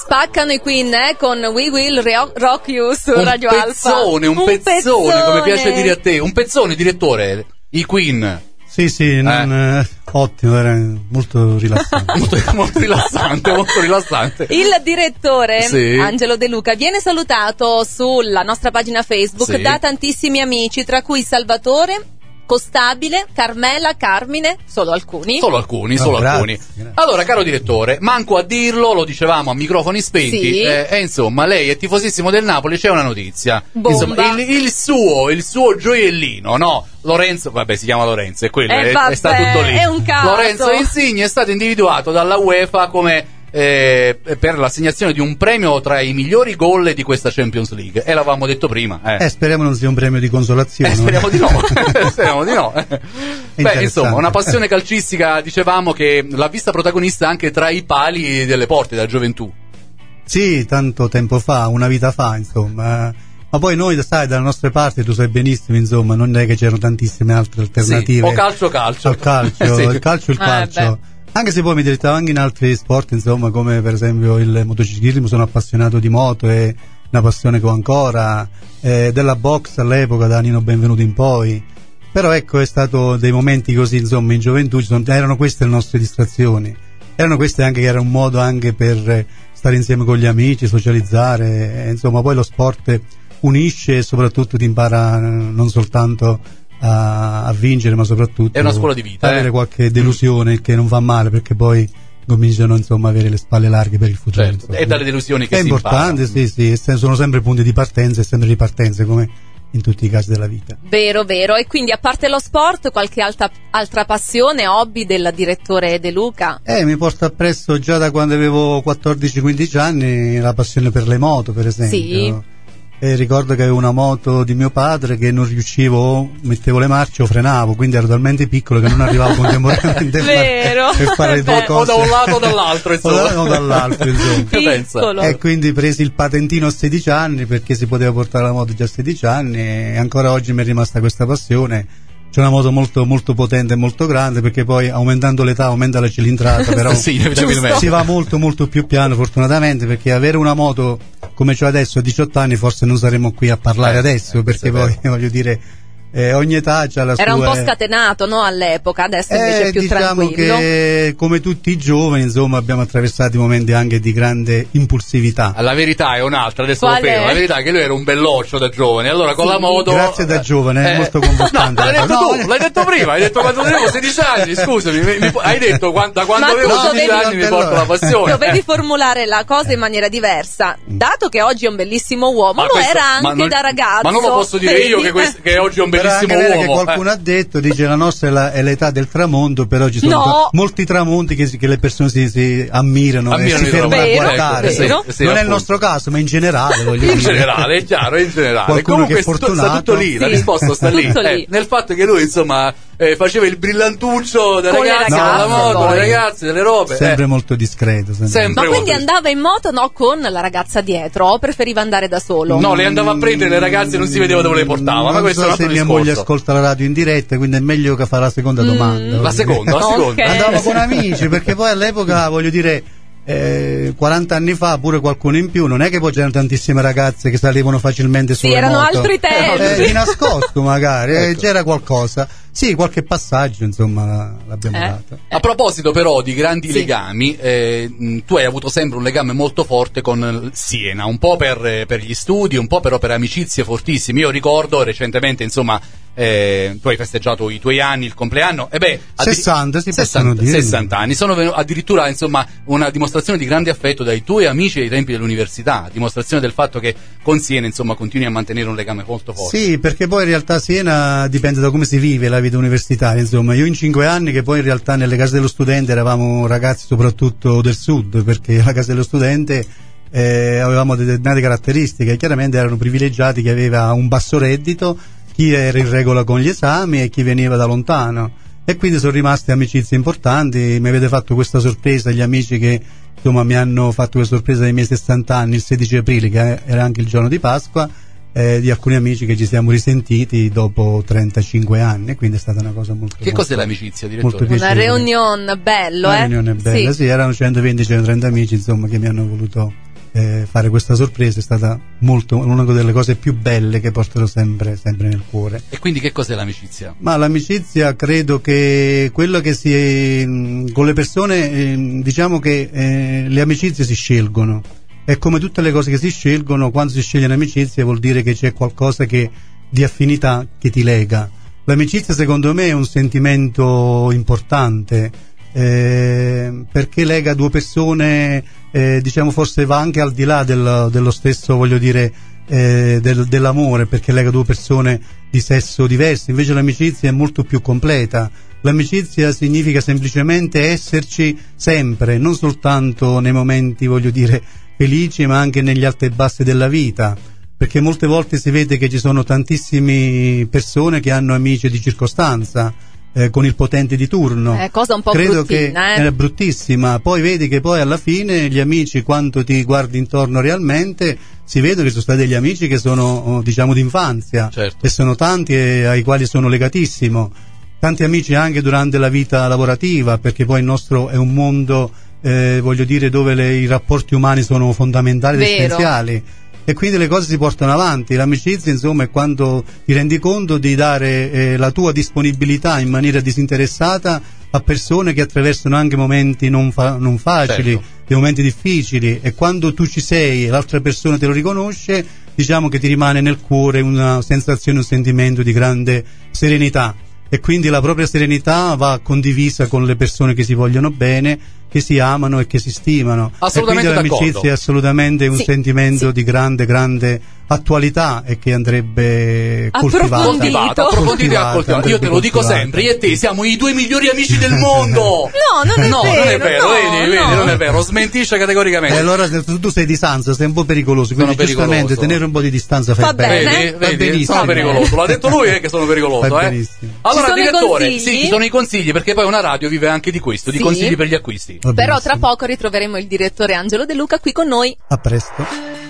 Spaccano i Queen con We Will Rock You su Radio Alfa. Un pezzone, come piace dire a te. Un pezzone, direttore, i Queen. Sì, ottimo, era molto rilassante. molto rilassante. Il direttore, sì, Angelo De Luca, viene salutato sulla nostra pagina Facebook, sì, da tantissimi amici, tra cui Salvatore, Costabile, Carmela, Carmine, solo alcuni. Grazie. Allora, caro direttore, manco a dirlo, lo dicevamo a microfoni spenti, sì, insomma, lei è tifosissimo del Napoli, c'è una notizia. Bomba. Insomma, il suo gioiellino, no? Lorenzo, vabbè, si chiama Lorenzo, è quello, è sta tutto lì. È un caso. Lorenzo Insigne è stato individuato dalla UEFA come per l'assegnazione di un premio tra i migliori gol di questa Champions League, e l'avevamo detto prima. Speriamo non sia un premio di consolazione. Speriamo di no. Speriamo di no. Beh, insomma, una passione calcistica, dicevamo, che l'ha vista protagonista anche tra i pali delle porte da gioventù. Sì, tanto tempo fa, una vita fa, insomma. Ma poi noi, sai, dalle nostre parti, tu sai benissimo, insomma, non è che c'erano tantissime altre alternative. Sì, o calcio. Al calcio, sì. Il calcio. Anche se poi mi direttavo anche in altri sport, insomma, come per esempio il motociclismo, sono appassionato di moto, è una passione che ho ancora, della box all'epoca, da Nino Benvenuto in poi. Però ecco, è stato dei momenti così, insomma, in gioventù erano queste le nostre distrazioni, erano queste anche che era un modo anche per stare insieme con gli amici, socializzare, insomma, poi lo sport unisce e soprattutto ti impara non soltanto a vincere, ma soprattutto è una scuola di vita, avere qualche delusione, che non fa male, perché poi cominciano, insomma, a avere le spalle larghe per il futuro. Certo, e dalle delusioni che è si importante, impara. sì, sono sempre punti di partenza e sempre ripartenze, come in tutti i casi della vita. Vero. E quindi, a parte lo sport, qualche altra passione, hobby del direttore De Luca? Mi porta appresso già da quando avevo 14-15 anni la passione per le moto, per esempio. Sì. E ricordo che avevo una moto di mio padre che non riuscivo, mettevo le marce o frenavo, quindi ero talmente piccolo che non arrivavo contemporaneamente per fare le due cose. O da un lato o dall'altro, insomma. O dall'altro, insomma. E quindi presi il patentino a 16 anni, perché si poteva portare la moto già a 16 anni, e ancora oggi mi è rimasta questa passione. C'è una moto molto, molto potente e molto grande, perché poi aumentando l'età aumenta la cilindrata, però sì, si va molto molto più piano, fortunatamente, perché avere una moto come c'ho adesso a 18 anni forse non saremmo qui a parlare adesso, perché poi voglio dire, ogni età c'ha la sua. Era un po' scatenato, no, all'epoca, adesso invece è più diciamo tranquillo. Che come tutti i giovani, insomma, abbiamo attraversato momenti anche di grande impulsività. La verità è un'altra, adesso lo fermo. La verità è che lui era un belloccio da giovane, allora con la moto. Grazie, da giovane, è molto combattante. L'hai detto prima, hai detto quando avevo 16 anni, scusami, hai detto da quando avevo 16 anni mi porto la passione. Dovevi formulare la cosa in maniera diversa, dato che oggi è un bellissimo uomo, lo era anche da ragazzo. Ma non lo posso dire io che oggi è un bellissimo uomo. Che qualcuno ha detto, dice la nostra è l'età del tramonto, però ci sono molti tramonti che le persone si ammirano e si fermano a guardare. Non è il nostro caso, ma in generale, in generale, è chiaro, in generale. Qualcuno comunque che è fortunato, sta tutto lì, la risposta sta lì. Nel fatto che lui, insomma, faceva il brillantuccio delle ragazze, della moto, delle ragazze, delle robe. Sempre molto discreto. Ma quindi andava in moto, no, con la ragazza dietro, o preferiva andare da solo? No, le andava a prendere le ragazze e non si vedeva dove le portava. Ma questo è un altro discorso. Mia moglie ascolta la radio in diretta, quindi è meglio che fa la seconda domanda. La seconda. Okay. Andavo con amici, perché poi all'epoca, voglio dire, 40 anni fa, pure qualcuno in più, non è che poi c'erano tantissime ragazze che salivano facilmente sulle moto. Sì, erano altri tempi. Di nascosto magari, c'era qualcosa. Sì, qualche passaggio, insomma, l'abbiamo dato. A proposito però di grandi legami, tu hai avuto sempre un legame molto forte con Siena, un po' per gli studi, un po' però per amicizie fortissime. Io ricordo recentemente, insomma, tu hai festeggiato i tuoi anni, il compleanno, 60 anni, sono addirittura, insomma, una dimostrazione di grande affetto dai tuoi amici ai tempi dell'università, dimostrazione del fatto che con Siena, insomma, continui a mantenere un legame molto forte. Sì, perché poi in realtà Siena dipende da come si vive la vita universitaria, insomma. Io in 5 anni, che poi in realtà nelle case dello studente eravamo ragazzi soprattutto del sud, perché la casa dello studente avevamo determinate caratteristiche, chiaramente erano privilegiati chi aveva un basso reddito, chi era in regola con gli esami e chi veniva da lontano, e quindi sono rimaste amicizie importanti. Mi avete fatto questa sorpresa gli amici che, insomma, mi hanno fatto questa sorpresa dei miei 60 anni il 16 aprile, che era anche il giorno di Pasqua, di alcuni amici che ci siamo risentiti dopo 35 anni, quindi è stata una cosa molto. Che cos'è l'amicizia, direttore? Una reunion bello, Una reunione bella, sì, erano 120-130 amici, insomma, che mi hanno voluto fare questa sorpresa è stata una delle cose più belle che porterò sempre nel cuore. E quindi che cos'è l'amicizia? Ma l'amicizia credo che quello che con le persone, diciamo che le amicizie si scelgono, e come tutte le cose che si scelgono, quando si sceglie un'amicizia vuol dire che c'è qualcosa di affinità che ti lega. L'amicizia secondo me è un sentimento importante, perché lega due persone, diciamo forse va anche al di là dello stesso, voglio dire, dell'amore, perché lega due persone di sesso diverso. Invece l'amicizia è molto più completa. L'amicizia significa semplicemente esserci sempre, non soltanto nei momenti, voglio dire, felici, ma anche negli alti e bassi della vita, perché molte volte si vede che ci sono tantissime persone che hanno amici di circostanza, con il potente di turno. Cosa un po' credo bruttina, che è bruttissima. Poi vedi che poi alla fine gli amici, quando ti guardi intorno realmente, si vede che sono stati degli amici che sono, diciamo, d'infanzia, certo. E sono tanti e ai quali sono legatissimo. Tanti amici anche durante la vita lavorativa, perché poi il nostro è un mondo, voglio dire, dove i rapporti umani sono fondamentali ed essenziali, e quindi le cose si portano avanti. L'amicizia, insomma, è quando ti rendi conto di dare la tua disponibilità in maniera disinteressata a persone che attraversano anche momenti non facili, certo. Dei momenti difficili, e quando tu ci sei e l'altra persona te lo riconosce, diciamo che ti rimane nel cuore una sensazione, un sentimento di grande serenità. E quindi la propria serenità va condivisa con le persone che si vogliono bene, che si amano e che si stimano. Assolutamente e quindi l'amicizia è assolutamente un sentimento di grande attualità, e che andrebbe coltivata. Io te lo dico sempre, io e te siamo i 2 migliori amici del mondo. No, non è vero. Vedi, non è vero, smentisce categoricamente. E allora se tu sei di distanza, sei un po' pericoloso, quindi giustamente tenere un po' di distanza fa bene. Vedi, sono pericoloso, l'ha detto lui che sono pericoloso, Allora direttore, ci sono i consigli, perché poi una radio vive anche di questo, di consigli per gli acquisti. Però tra poco ritroveremo il direttore Angelo De Luca qui con noi. A presto.